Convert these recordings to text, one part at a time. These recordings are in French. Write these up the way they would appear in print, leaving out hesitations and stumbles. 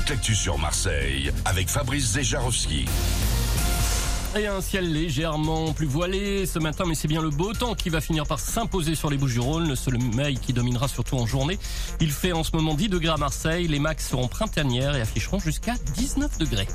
toute l'actu sur Marseille avec Fabrice Zejarowski. Et un ciel légèrement plus voilé ce matin, mais c'est bien le beau temps qui va finir par s'imposer sur les Bouches-du-Rhône. Le sommeil qui dominera surtout en journée. Il fait en ce moment 10 degrés à Marseille. Les max seront printanières et afficheront jusqu'à 19 degrés.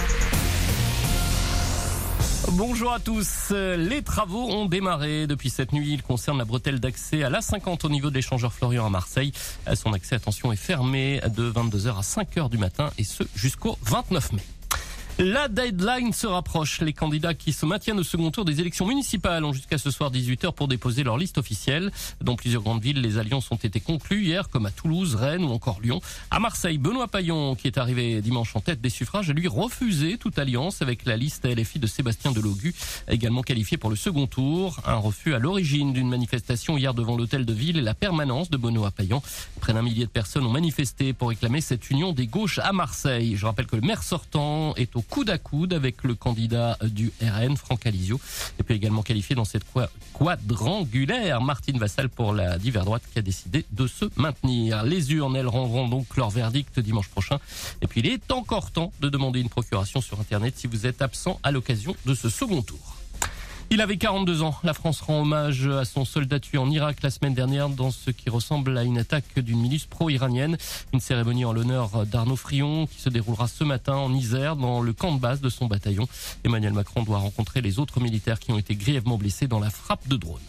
Bonjour à tous. Les travaux ont démarré depuis cette nuit. Ils concernent la bretelle d'accès à l'A50 au niveau de l'échangeur Florian à Marseille. Son accès, attention, est fermé de 22h à 5h du matin et ce jusqu'au 29 mai. La deadline se rapproche. Les candidats qui se maintiennent au second tour des élections municipales ont jusqu'à ce soir 18h pour déposer leur liste officielle. Dans plusieurs grandes villes, les alliances ont été conclues hier, comme à Toulouse, Rennes ou encore Lyon. À Marseille, Benoît Payon, qui est arrivé dimanche en tête des suffrages, a lui refusé toute alliance avec la liste LFI de Sébastien Delogu, également qualifié pour le second tour. Un refus à l'origine d'une manifestation hier devant l'hôtel de ville et la permanence de Benoît Payon. Près d'1 millier de personnes ont manifesté pour réclamer cette union des gauches à Marseille. Je rappelle que le maire sortant est au coude à coude avec le candidat du RN, Franck Alizio, et puis également qualifié dans cette quadrangulaire, Martine Vassal pour la divers droite qui a décidé de se maintenir. Les urnes, elles rendront donc leur verdict dimanche prochain. Et puis il est encore temps de demander une procuration sur Internet si vous êtes absent à l'occasion de ce second tour. Il avait 42 ans. La France rend hommage à son soldat tué en Irak la semaine dernière dans ce qui ressemble à une attaque d'une milice pro-iranienne. Une cérémonie en l'honneur d'Arnaud Frion qui se déroulera ce matin en Isère dans le camp de base de son bataillon. Emmanuel Macron doit rencontrer les autres militaires qui ont été grièvement blessés dans la frappe de drone.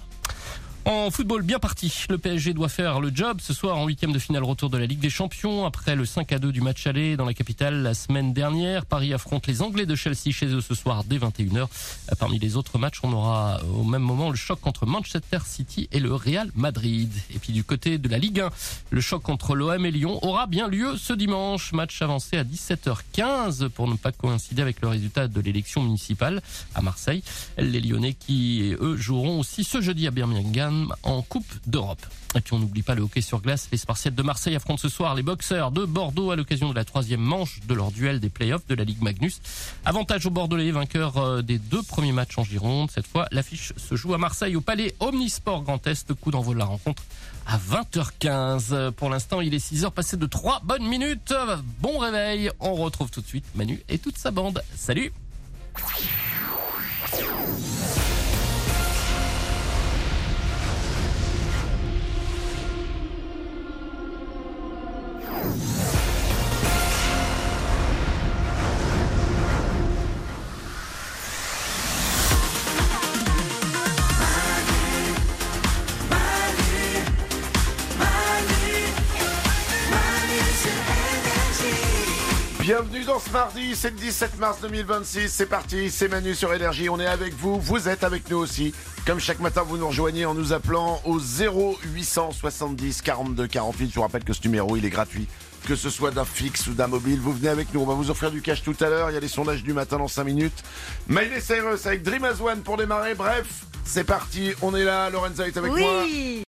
En football, bien parti. Le PSG doit faire le job ce soir en 8e de finale retour de la Ligue des Champions. Après le 5-2 du match aller dans la capitale la semaine dernière, Paris affronte les Anglais de Chelsea chez eux ce soir dès 21h. Parmi les autres matchs, on aura au même moment le choc entre Manchester City et le Real Madrid. Et puis du côté de la Ligue 1, le choc entre l'OM et Lyon aura bien lieu ce dimanche. Match avancé à 17h15 pour ne pas coïncider avec le résultat de l'élection municipale à Marseille. Les Lyonnais qui, eux, joueront aussi ce jeudi à Birmingham en Coupe d'Europe. Et puis on n'oublie pas le hockey sur glace. Les Spartiates de Marseille affrontent ce soir les Boxers de Bordeaux à l'occasion de la 3e manche de leur duel des playoffs de la Ligue Magnus. Avantage aux Bordelais, vainqueurs des 2 premiers matchs en Gironde. Cette fois, l'affiche se joue à Marseille au Palais Omnisport Grand Est. Coup d'envoi de la rencontre à 20h15. Pour l'instant, il est 6h passé de 3 bonnes minutes. Bon réveil. On retrouve tout de suite Manu et toute sa bande. Salut! Bienvenue dans ce mardi, c'est le 17 mars 2026, c'est parti, c'est Manu sur Énergie, on est avec vous, vous êtes avec nous aussi. Comme chaque matin, vous nous rejoignez en nous appelant au 0870 42 48. Je vous rappelle que ce numéro, il est gratuit, que ce soit d'un fixe ou d'un mobile. Vous venez avec nous, on va vous offrir du cash tout à l'heure, il y a les sondages du matin dans 5 minutes. Miley Cyrus avec Dream As One pour démarrer, bref, c'est parti, on est là, Lorenza est avec moi.